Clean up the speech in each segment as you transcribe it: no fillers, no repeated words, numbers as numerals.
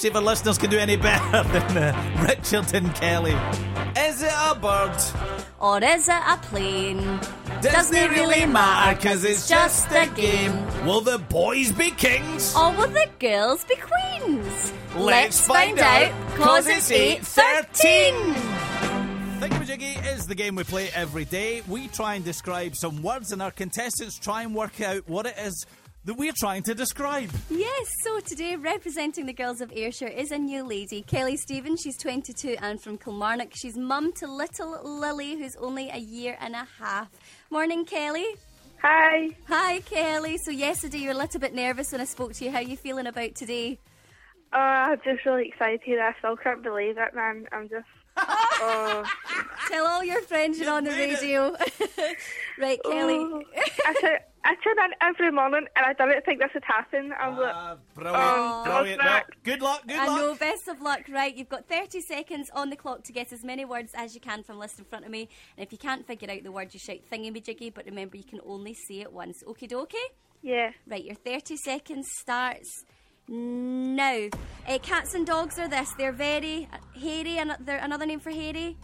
see if our listeners can do any better than Richard and Kelly. Is it a bird? Or is it a plane? Doesn't it really matter, cause it's just a game. Will the boys be kings? Or will the girls be queens? Let's find out, cause it's 8:13. Thingamajiggy is the game we play every day. We try and describe some words and our contestants try and work out what it is that we're trying to describe. Yes, so today representing the girls of Ayrshire is a new lady, Kelly Stevens. She's 22 and from Kilmarnock. She's mum to little Lily, who's only a year and a half. Morning, Kelly. Hi. Hi, Kelly. So yesterday you were a little bit nervous when I spoke to you. How are you feeling about today? I'm just really excited. I still can't believe it, man. I'm just... Tell all your friends you're on the radio. Right, Kelly. I tune in every morning and I didn't think this would happen. I'm brilliant. Well, good luck. I know, best of luck. Right, you've got 30 seconds on the clock to get as many words as you can from the list in front of me. And if you can't figure out the word, you shout thingamajiggy, but remember you can only say it once. Okie dokie? Yeah. Right, your 30 seconds starts now. Cats and dogs are this. They're very hairy, and they're another name for hairy.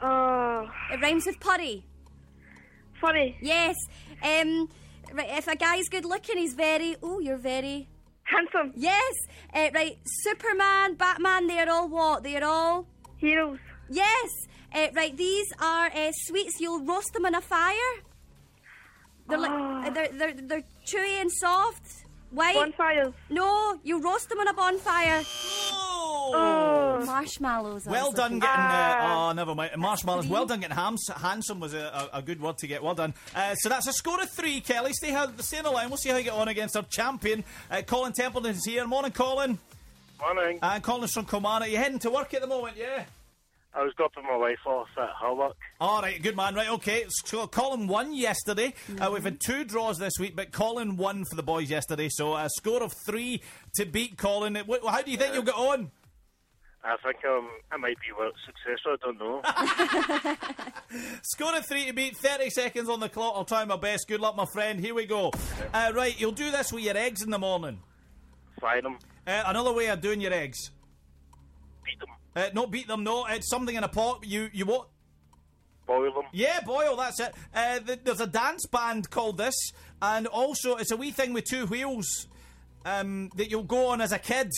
It rhymes with purry. Funny. Yes. Right, if a guy's good looking, he's very... Oh, you're very... Handsome. Yes. Right, Superman, Batman, they're all what? They're all... Heroes. Yes. Right, these are sweets. You'll roast them on a fire. They're like... They're chewy and soft. White. Bonfires. No, you roast them on a bonfire. Oh. Marshmallows. Well done getting... never mind. Marshmallows. Well done getting handsome was a good word to get. Well done. So that's a score of 3, Kelly. Stay on the line. We'll see how you get on against our champion. Colin Templeton's here. Morning, Colin. Morning. And Colin's from Kilmarnock. You heading to work at the moment, yeah? I was dropping my wife off at her work. All right, good man. Right, okay. So Colin won yesterday. We've had 2 draws this week, but Colin won for the boys yesterday. So a score of 3 to beat Colin. How do you think you'll get on? I think I might be a successor. I don't know. Score of 3 to beat. 30 seconds on the clock. I'll try my best. Good luck, my friend. Here we go. Right, you'll do this with your eggs in the morning. Fry them. Another way of doing your eggs. Beat them. Not beat them, no. It's something in a pot. You what? Boil them. Yeah, boil, that's it. There's a dance band called this, and also it's a wee thing with 2 wheels that you'll go on as a kid.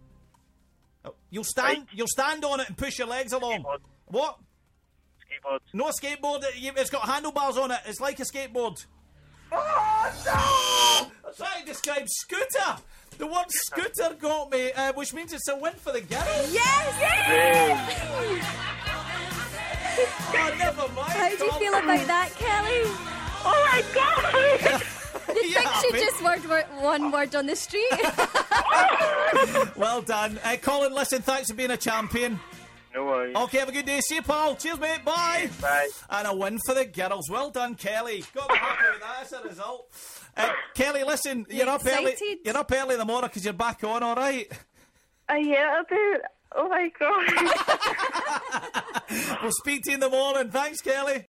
You'll stand on it and push your legs along. Skateboard. What? Skateboard. No skateboard. It's got handlebars on it. It's like a skateboard. Oh, no! I'm trying to describe scooter. The word scooter got me, which means it's a win for the girls. Yes! Oh, never mind. How do you feel about that, Kelly? Oh my God! You think she just one word on the street? Well done. Colin, listen, thanks for being a champion. No worries. Okay, have a good day. See you, pal. Cheers, mate. Bye. Bye. And a win for the girls. Well done, Kelly. Got to be happy with that. That's a result. Kelly, listen, you're up early. You're up early in the morning because you're back on, all right? Yeah, oh my God. We'll speak to you in the morning. Thanks, Kelly.